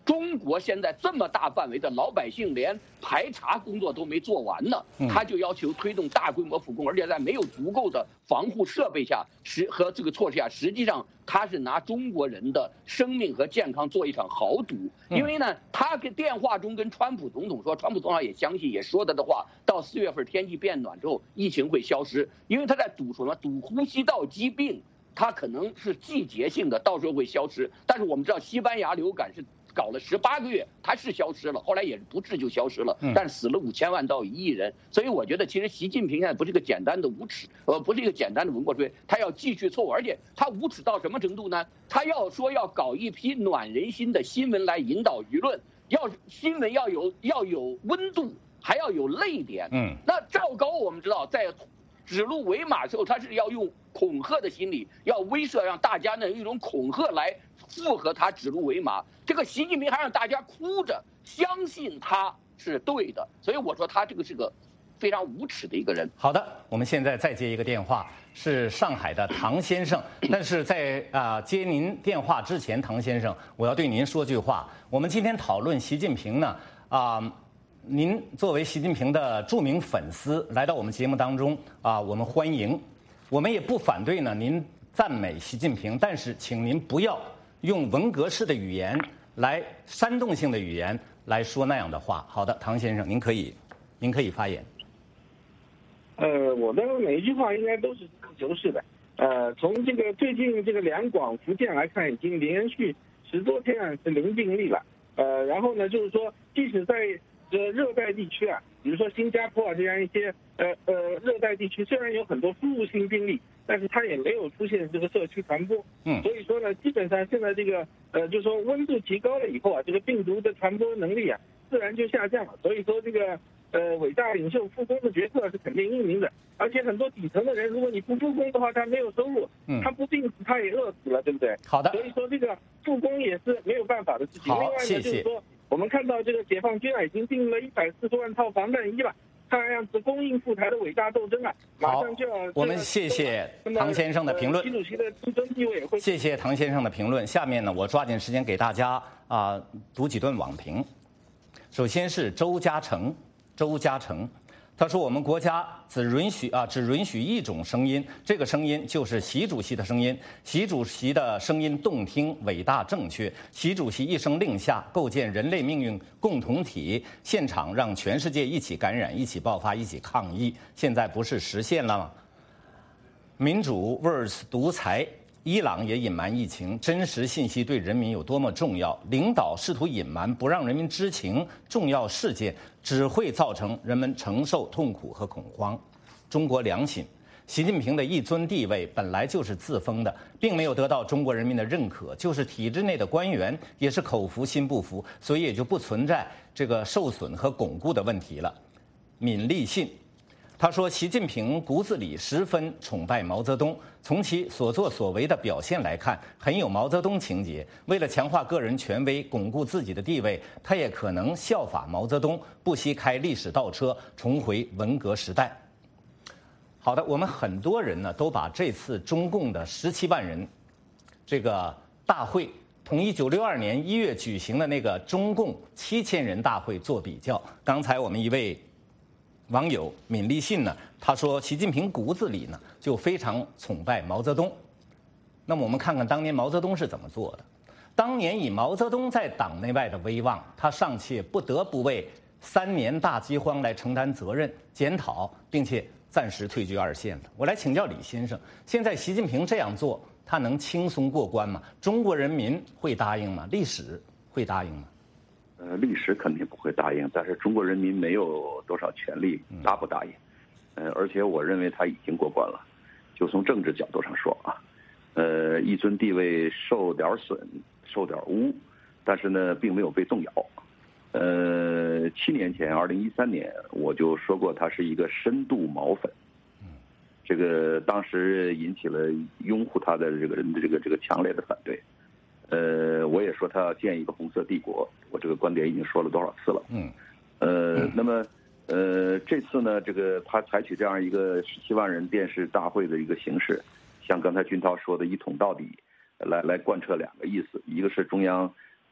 中国现在这么大范围的老百姓连排查工作都没做完呢，他就要求推动大规模复工，而且在没有足够的防护设备下和这个措施下，实际上他是拿中国人的生命和健康做一场豪赌。因为呢，他跟电话中跟川普总统说，川普总统也相信，也说的话，到4月份天气变暖之后，疫情会消失，因为他在赌什么？赌呼吸道疾病，它可能是季节性的，到时候会消失。但是我们知道，西班牙流感是搞了18个月，它是消失了，后来也不治就消失了，但是死了5000万到1亿人。所以我觉得，其实习近平现在不是一个简单的无耻，不是一个简单的文过吹，他要继续错误，而且他无耻到什么程度呢？他要搞一批暖人心的新闻来引导舆论，新闻要有温度，还要有泪点。那赵高我们知道在指鹿为马的时候，他是要用恐吓的心理，要威慑，让大家呢用一种恐吓来附和他指鹿为马。这个习近平还让大家哭着相信他是对的，所以我说他这个是个非常无耻的一个人。
好的，我们现在再接一个电话，是上海的唐先生。但是在接您电话之前，唐先生，我要对您说句话。我们今天讨论习近平呢，您作为习近平的著名粉丝来到我们节目当中我们欢迎，我们也不反对呢您赞美习近平，但是请您不要用文革式的语言来煽动性的语言来说那样的话。好的，唐先生，您可以发言。
我的每一句话应该都是实事求是的。从这个最近这个两广福建来看，已经连续10多天是零病例了。然后呢，就是说，即使在热带地区比如说新加坡这样一些热带地区，虽然有很多输入性病例，但是它也没有出现这个社区传播。所以说呢，基本上现在这个就是说温度提高了以后这个病毒的传播能力自然就下降了。所以说这个伟大领袖复工的决策是肯定英明的。而且很多底层的人，如果你不复工的话，他没有收入，他不病死他也饿死了，对不对？
好的。
所以说这个复工也是没有办法的事情。另外呢，就是说我们看到这个解放军已经订了140万套防弹衣了，看样子供应赴台的伟大斗争马上就要。
我们谢谢唐先生的评论。
习主席的竞争地位也会。
谢谢唐先生的评论。下面呢，我抓紧时间给大家读几段网评。首先是周嘉诚，他说我们国家只允许一种声音，这个声音就是习主席的声音。习主席的声音动听、伟大、正确。习主席一声令下，构建人类命运共同体，现场让全世界一起感染、一起爆发、一起抗疫。现在不是实现了吗？民主 vs 独裁。伊朗也隐瞒疫情，真实信息对人民有多么重要？领导试图隐瞒，不让人民知情重要事件，只会造成人们承受痛苦和恐慌。中国良心，习近平的一尊地位本来就是自封的，并没有得到中国人民的认可，就是体制内的官员也是口服心不服，所以也就不存在这个受损和巩固的问题了。闵立信。他说，习近平骨子里十分崇拜毛泽东，从其所作所为的表现来看，很有毛泽东情节。为了强化个人权威，巩固自己的地位，他也可能效法毛泽东，不惜开历史倒车，重回文革时代。好的，我们很多人呢都把这次中共的17万人这个大会同1962年1月举行的那个中共7000人大会做比较。刚才我们一位网友闵立信呢，他说习近平骨子里呢就非常崇拜毛泽东。那么我们看看当年毛泽东是怎么做的。当年以毛泽东在党内外的威望，他尚且不得不为3年大饥荒来承担责任、检讨，并且暂时退居2线的。我来请教李先生，现在习近平这样做，他能轻松过关吗？中国人民会答应吗？历史会答应吗？
历史肯定不会答应，但是中国人民没有多少权利答不答应。而且我认为他已经过关了。就从政治角度上说一尊地位受点损、受点污，但是呢，并没有被动摇。7年前，2013年，我就说过他是一个深度毛粉。这个当时引起了拥护他的这个人的这个强烈的反对。我也说他要建一个红色帝国，我这个观点已经说了多少次了。那么这次呢，这个他采取这样一个17万人电视大会的一个形式，像刚才军涛说的一统到底，来贯彻2个意思，一个是中央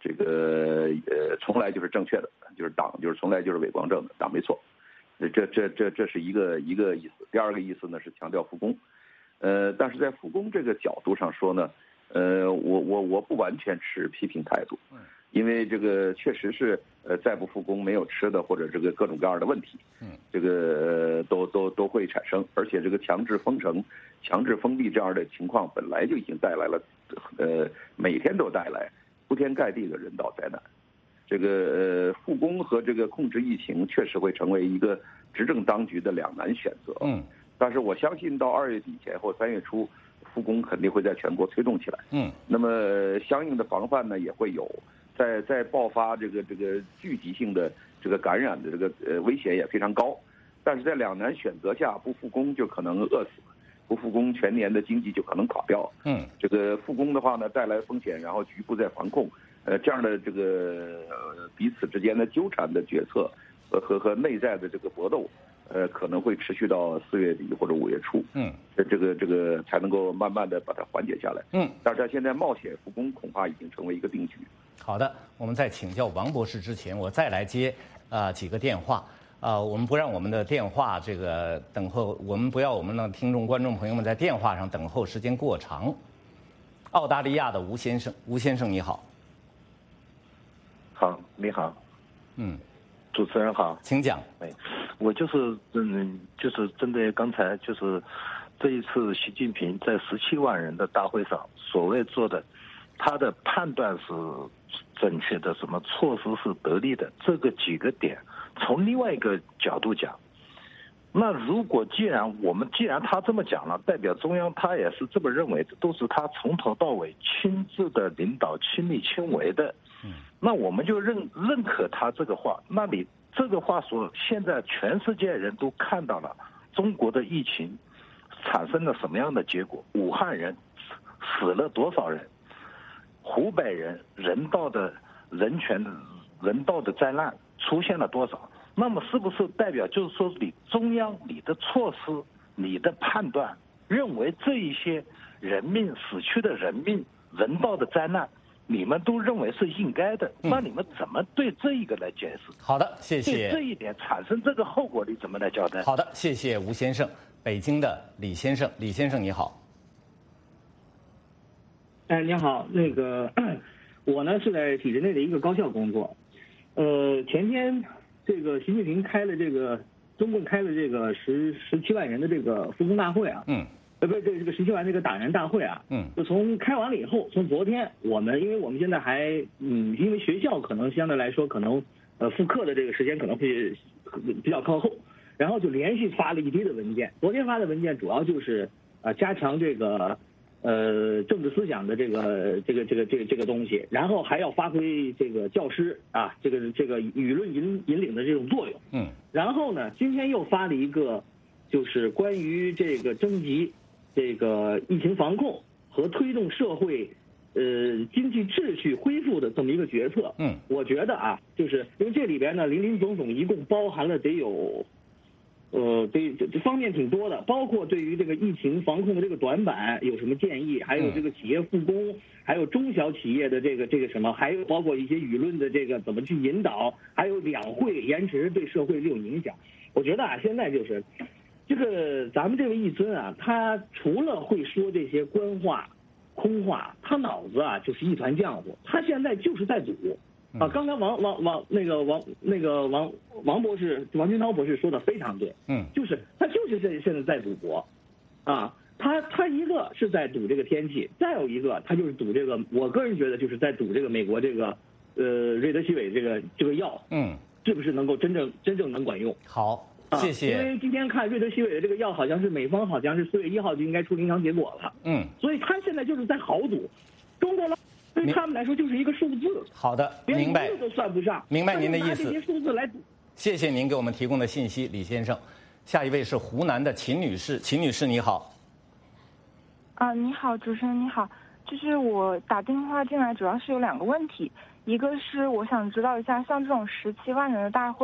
这个从来就是正确的，就是党就是从来就是伪光正的，党没错。这是一个意思。第二个意思呢是强调复工，但是在复工这个角度上说呢，我不完全持批评态度，因为这个确实是再不复工没有吃的或者这个各种各样的问题，这个都会产生，而且这个强制封城、强制封闭这样的情况本来就已经带来了，每天都带来铺天盖地的人道灾难。这个复工和这个控制疫情确实会成为一个执政当局的两难选择。但是我相信到2月底前后3月初，复工肯定会在全国推动起来。那么相应的防范呢也会有，在爆发这个聚集性的这个感染的这个危险也非常高。但是在两难选择下，不复工就可能饿死，不复工全年的经济就可能垮掉。这个复工的话呢带来风险，然后局部再防控。这样的这个彼此之间的纠缠的决策和内在的这个搏斗，可能会持续到4月底或者5月初。这个才能够慢慢的把它缓解下来。但是他现在冒险复工恐怕已经成为一个定局。
好的，我们在请教王博士之前，我再来接几个电话。我们不让我们的电话这个等候，我们不要我们的听众观众朋友们在电话上等候时间过长。澳大利亚的吴先生，吴先生你好。
好，你好，主持人好，
请讲。
我就是针对刚才就是这一次习近平在17万人的大会上所谓做的，他的判断是正确的，什么措施是得力的，这个几个点，从另外一个角度讲，那如果既然他这么讲了，代表中央他也是这么认为的，都是他从头到尾亲自的领导，亲力亲为的。那我们就认可他这个话。那你这个话说，现在全世界人都看到了中国的疫情产生了什么样的结果，武汉人死了多少人，湖北人人道的灾难出现了多少？那么是不是代表就是说，你中央你的措施、你的判断，认为这一些人命死去的人命、人道的灾难，你们都认为是应该的，那你们怎么对这一个来解释？
好的，谢谢。
对这一点产生这个后果，你怎么来交代？
好的，谢谢吴先生。北京的李先生，李先生你好。
你好，我呢是在体制内的一个高校工作。前天这个习近平中共开了这个17万人的这个复工大会啊。不是这个17万这个党员大会啊，就从开完了以后，从昨天因为我们现在还因为学校可能相对来说可能复课的这个时间可能会比较靠后，然后就连续发了一堆的文件。昨天发的文件主要就是加强这个政治思想的这个东西，然后还要发挥这个教师啊这个舆论引领的这种作用。然后呢，今天又发了一个就是关于这个征集这个疫情防控和推动社会经济秩序恢复的这么一个决策。我觉得啊，就是因为这里边呢林林总总一共包含了得有这方面挺多的，包括对于这个疫情防控的这个短板有什么建议，还有这个企业复工，还有中小企业的这个什么，还有包括一些舆论的这个怎么去引导，还有两会延迟对社会这种影响。我觉得啊，现在就是这个咱们这位一尊啊，他除了会说这些官话、空话，他脑子啊就是一团浆糊。他现在就是在赌啊。刚才王博士、王军涛博士说的非常对，就是他就是现在在赌博啊。他一个是在赌这个天气，再有一个他就是赌这个，我个人觉得就是在赌这个美国这个瑞德西韦这个药，是不是能够真正能管用？
好。谢谢。
因为今天看瑞德西韦的这个药，好像是美方好像是4月1号就应该出临床结果了。所以他现在就是在豪赌，中国对他们来说就是一个数字。
好的，明白。
连1都算不上。
明白您的意思。
拿这些数字来赌。
谢谢您给我们提供的信息，李先生。下一位是湖南的秦女士，秦女士你好。
你好，主持人你好，就是我打电话进来主要是有2个问题，一个是我想知道一下，像这种17万人的大会。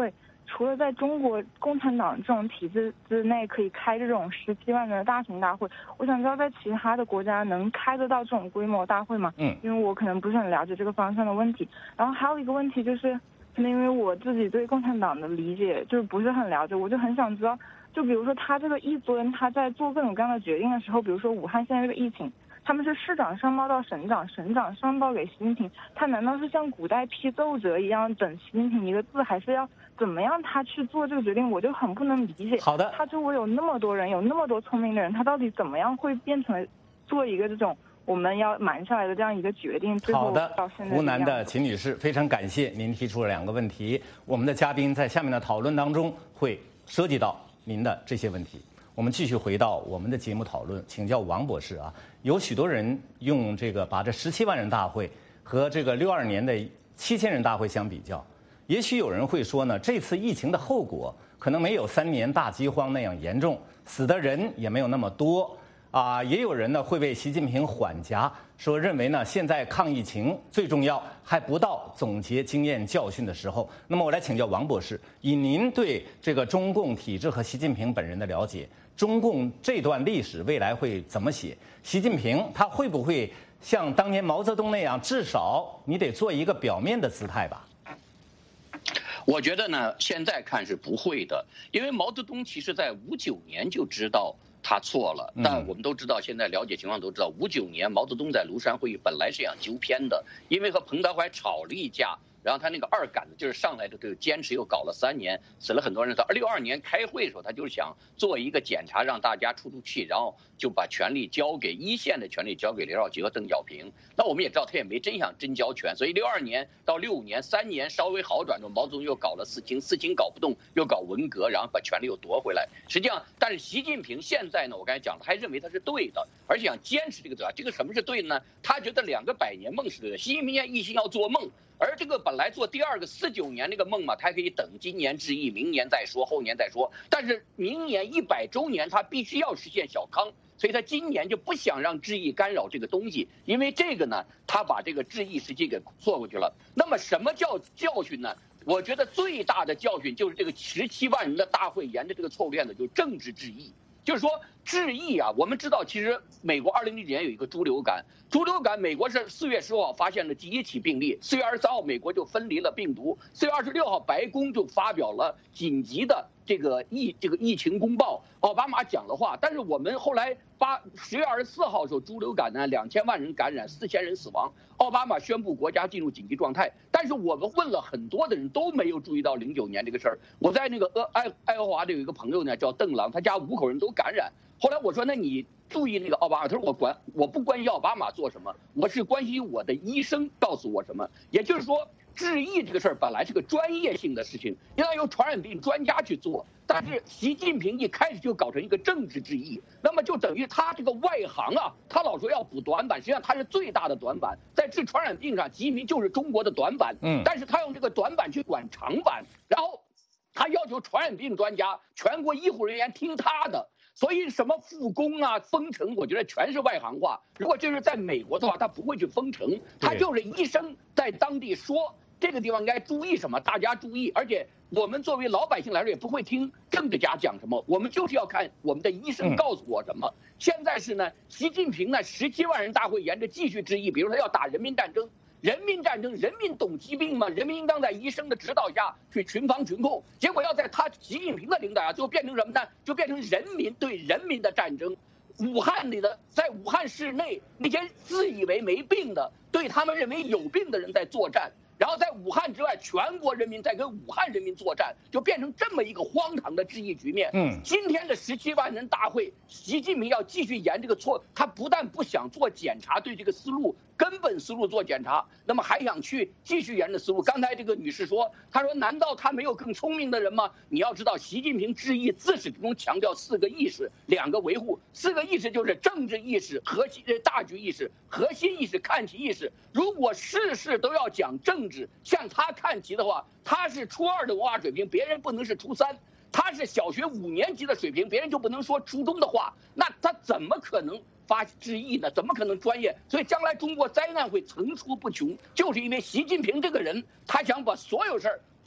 除了在中国共产党这种体制之内可以开这种17万人的大型大会，我想知道在其他的国家能开得到这种规模大会吗？因为我可能不是很了解这个方向的问题。然后还有一个问题就是，可能因为我自己对共产党的理解就是不是很了解，我就很想知道，就比如说他这个一尊他在做各种各样的决定的时候，比如说武汉现在这个疫情，他们是市长上报到省长，省长上报给习近平，他难道是像古代批奏折一样等习近平一个字，还是要怎么样他去做这个决定？我就很不能理解。
好的，
他周围有那么多人，有那么多聪明的人，他到底怎么样会变成做一个这种我们要瞒下来的这样一个决定？最后到现在
湖南的秦女士，非常感谢您提出了2个问题，我们的嘉宾在下面的讨论当中会涉及到您的这些问题。我们继续回到我们的节目讨论，请教王博士啊，有许多人用这个把这17万人大会和这个62年的7000人大会相比较，也许有人会说呢，这次疫情的后果可能没有3年大饥荒那样严重，死的人也没有那么多啊。也有人呢会为习近平缓颊，说认为呢现在抗疫情最重要，还不到总结经验教训的时候。那么我来请教王博士，以您对这个中共体制和习近平本人的了解，中共这段历史未来会怎么写？习近平他会不会像当年毛泽东那样，至少你得做一个表面的姿态吧？
我觉得呢，现在看是不会的，因为毛泽东其实在59年就知道他错了，但我们都知道，现在了解情况都知道，59年毛泽东在庐山会议本来是想纠偏的，因为和彭德怀吵了一架。然后他那个二杆子就是上来就坚持又搞了3年，死了很多人。到62年开会的时候，他就是想做一个检查，让大家出气，然后就把权力交给一线的权力交给刘少奇和邓小平。那我们也知道他也没真想真交权，所以62年到65年3年稍微好转之后，毛泽东又搞了4清搞不动，又搞文革，然后把权力又夺回来。实际上，但是习近平现在呢，我刚才讲了，还认为他是对的，而且想坚持这个责任。这个什么是对的呢？他觉得2个100年梦是对的。习近平现在一心要做梦。而这个本来做第2个49年那个梦嘛，他可以等今年致意，明年再说，后年再说。但是明年100周年，他必须要实现小康，所以他今年就不想让致意干扰这个东西，因为这个呢，他把这个致意时期给错过去了。那么什么叫教训呢？我觉得最大的教训就是这个17万人的大会沿着这个错误链子，就是政治致意。就是说致意啊，我们知道其实美国2009年有一个猪流感，美国是4月15号发现了第1起病例，4月23号美国就分离了病毒，4月26号白宫就发表了紧急的这个疫情公报，奥巴马讲了话。但是我们后来10月24号的时候，猪流感呢2000万人感染，4000人死亡，奥巴马宣布国家进入紧急状态。但是我们问了很多的人都没有注意到09年这个事儿。我在那个爱荷华的有一个朋友呢叫邓朗，他家5口人都感染。后来我说，那你注意那个奥巴马？他说我不关心奥巴马做什么，我是关心我的医生告诉我什么。也就是说，致意这个事儿本来是个专业性的事情，应该由传染病专家去做。但是习近平一开始就搞成一个政治致意，那么就等于他这个外行啊，他老说要补短板，实际上他是最大的短板，在治传染病上，习近平就是中国的短板。但是他用这个短板去管长板，然后他要求传染病专家、全国医护人员听他的。所以什么复工啊、封城，我觉得全是外行话。如果这是在美国的话，他不会去封城，他就是医生在当地说这个地方应该注意什么，大家注意。而且我们作为老百姓来说，也不会听政治家讲什么，我们就是要看我们的医生告诉我什么。现在是呢，习近平呢17万人大会沿着继续致意，比如他要打人民战争。人民战争，人民懂疾病吗？人民应当在医生的指导下去群防群控。结果要在他习近平的领导下，就变成什么呢？就变成人民对人民的战争。武汉里的，在武汉市内那些自以为没病的，对他们认为有病的人在作战。然后在武汉之外，全国人民在跟武汉人民作战，就变成这么一个荒唐的致意局面。今天的17万人大会，习近平要继续沿这个错，他不但不想做检查，对这个思路根本思路做检查，那么还想去继续沿着思路。刚才这个女士说，她说难道他没有更聪明的人吗？你要知道，习近平致意自始至终强调4个意识，2个维护。4个意识就是政治意识、核心大局意识、核心意识、看齐意识。如果事事都要讲政治，向他看齐的话，他是初2的文化水平，别人不能是初3。他是小学5年级的水平，别人就不能说初中的话，那他怎么可能发致意呢？怎么可能专业？所以将来中国灾难会层出不穷，就是因为习近平这个人，他想把所有事儿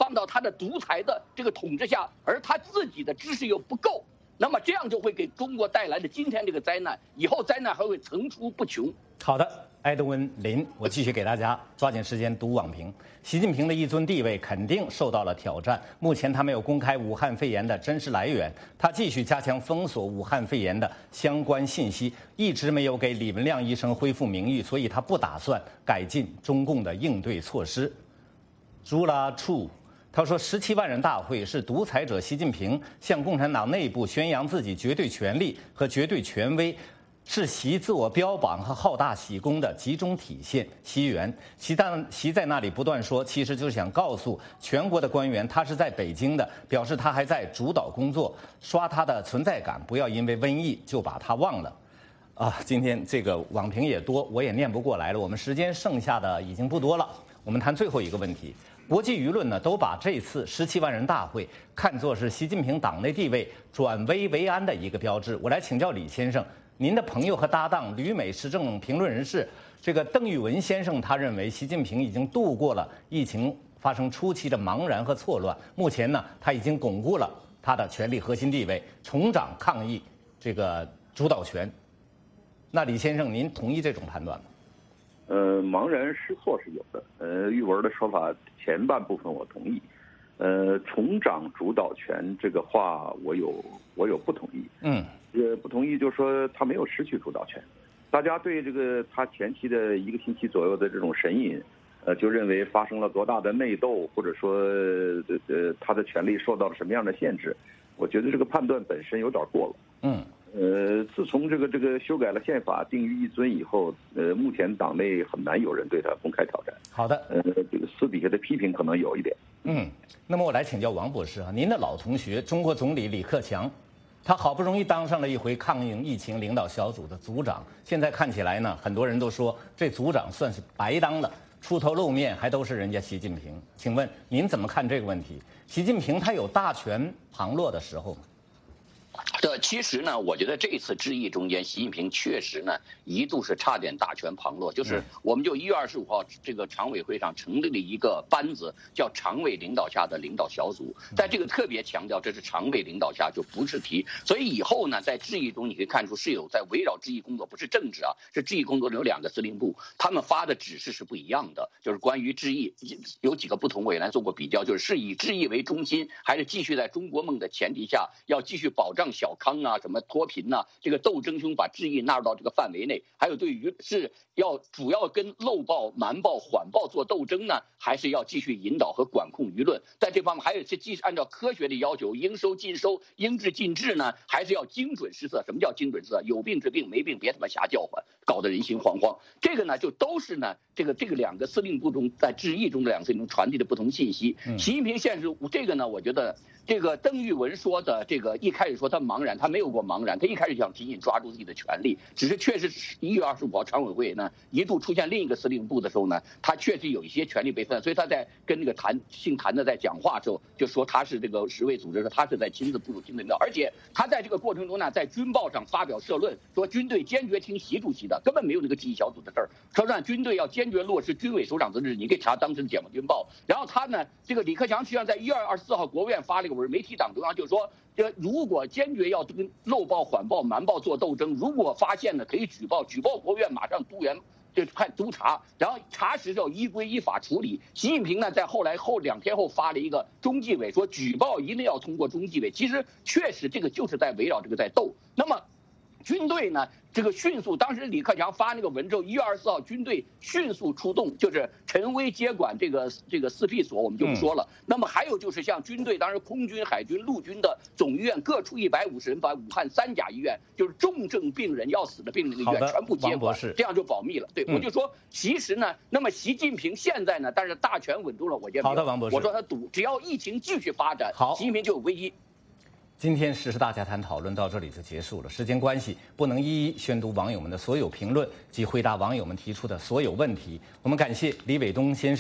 放到他的独裁的这个统治下，而他自己的知识又不够，那么这样就会给中国带来的今天这个灾难，以后灾难还会层出不穷。
好的，埃德温·林，我继续给大家抓紧时间读网评。习近平的一尊地位肯定受到了挑战。目前他没有公开武汉肺炎的真实来源，他继续加强封锁武汉肺炎的相关信息，一直没有给李文亮医生恢复名誉，所以他不打算改进中共的应对措施。朱拉处。他说：“17万人大会是独裁者习近平向共产党内部宣扬自己绝对权力和绝对权威，是习自我标榜和好大喜功的集中体现。习在那里不断说，其实就是想告诉全国的官员，他是在北京的，表示他还在主导工作，刷他的存在感，不要因为瘟疫就把他忘了。”今天这个网评也多，我也念不过来了。我们时间剩下的已经不多了，我们谈最后一个问题。国际舆论呢，都把这次17万人大会看作是习近平党内地位转危为安的一个标志。我来请教李先生，您的朋友和搭档旅美时政评论人士这个邓玉文先生，他认为习近平已经度过了疫情发生初期的茫然和错乱，目前呢，他已经巩固了他的权力核心地位，重掌抗疫这个主导权。那李先生，您同意这种判断吗？
茫然失措是有的。玉文的说法前半部分我同意。重掌主导权这个话我有不同意。不同意就是说他没有失去主导权。大家对这个他前期的1个星期左右的这种神隐，就认为发生了多大的内斗，或者说他的权力受到了什么样的限制，我觉得这个判断本身有点过了。自从这个修改了宪法定于一尊以后，目前党内很难有人对他公开挑战。
好的，
这个私底下的批评可能有一点。
那么我来请教王博士啊，您的老同学中国总理李克强，他好不容易当上了一回抗疫疫情领导小组的组长，现在看起来呢，很多人都说这组长算是白当了，出头露面还都是人家习近平。请问您怎么看这个问题？习近平他有大权旁落的时候吗？
其实呢，我觉得这次致意中间，习近平确实呢一度是差点大权旁落。就是我们就1月25号这个常委会上成立了一个班子，叫常委领导下的领导小组，在这个特别强调这是常委领导下，就不是提。所以以后呢，在致意中你可以看出是有在围绕致意工作，不是政治啊，是致意工作有2个司令部，他们发的指示是不一样的。就是关于致意有几个不同，我原来做过比较，就是以致意为中心，还是继续在中国梦的前提下，要继续保障小康啊，什么脱贫呐，这个斗争中把致意纳入到这个范围内，还有对于是要主要跟漏报、瞒报、缓报做斗争呢，还是要继续引导和管控舆论？在这方面，还有是继续按照科学的要求，应收尽收，应治尽治呢，还是要精准施策？什么叫精准施策？有病治病，没病别他妈瞎叫唤，搞得人心惶惶。这个呢，就都是呢，这个2个司令部中在致意中的2个司令部传递的不同信息。习近平现实这个呢，我觉得。这个邓玉文说的这个一开始说他茫然，他没有过茫然，他一开始想紧紧抓住自己的权利，只是确实1月25号常委会呢一度出现另一个司令部的时候呢，他确实有一些权力被分，所以他在跟那个姓谭的在讲话的时候就说他是这个世卫组织，说他是在亲自部署亲自领导，而且他在这个过程中呢，在军报上发表社论，说军队坚决听习主席的，根本没有那个致意小组的事儿，说让军队要坚决落实军委首长的指示，你可以查当时的解放军报。然后他呢，这个李克强实际上在1月24号国务院发了一个文，媒体党中央就说，如果坚决要跟漏报、缓报、瞒报做斗争，如果发现呢，可以举报国务院马上就派督查，然后查实要依规依法处理。习近平呢，在2天后发了一个中纪委，说举报一定要通过中纪委。其实确实这个就是在围绕这个在斗。那么军队呢，这个迅速，当时李克强发那个文之后，1月24号军队迅速出动，就是陈薇接管这个4P 所，我们就不说了。那么还有就是像军队，当时空军、海军、陆军的总医院各出150人，把武汉3甲医院就是重症病人要死的病人的医院全部接管，这样就保密了。对，我就说，其实呢，那么习近平现在呢，但是大权稳住了，我觉得
好的，王博士，
我说他赌，只要疫情继续发展，习近平就有危机。
今天时事大家谈讨论到这里就结束了，时间关系不能一一宣读网友们的所有评论及回答网友们提出的所有问题。我们感谢李伟东先生、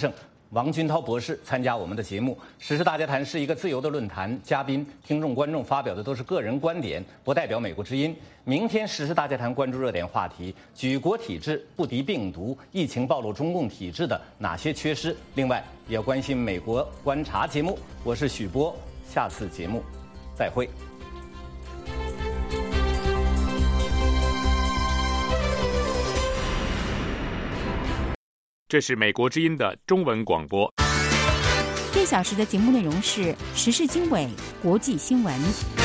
王军涛博士参加我们的节目。时事大家谈是一个自由的论坛，嘉宾、听众、观众发表的都是个人观点，不代表美国之音。明天时事大家谈关注热点话题：举国体制不敌病毒，疫情暴露中共体制的哪些缺失？另外也要关心美国观察节目。我是许波，下次节目再会。
这是美国之音的中文广播。
1小时的节目内容是时事经纬、国际新闻。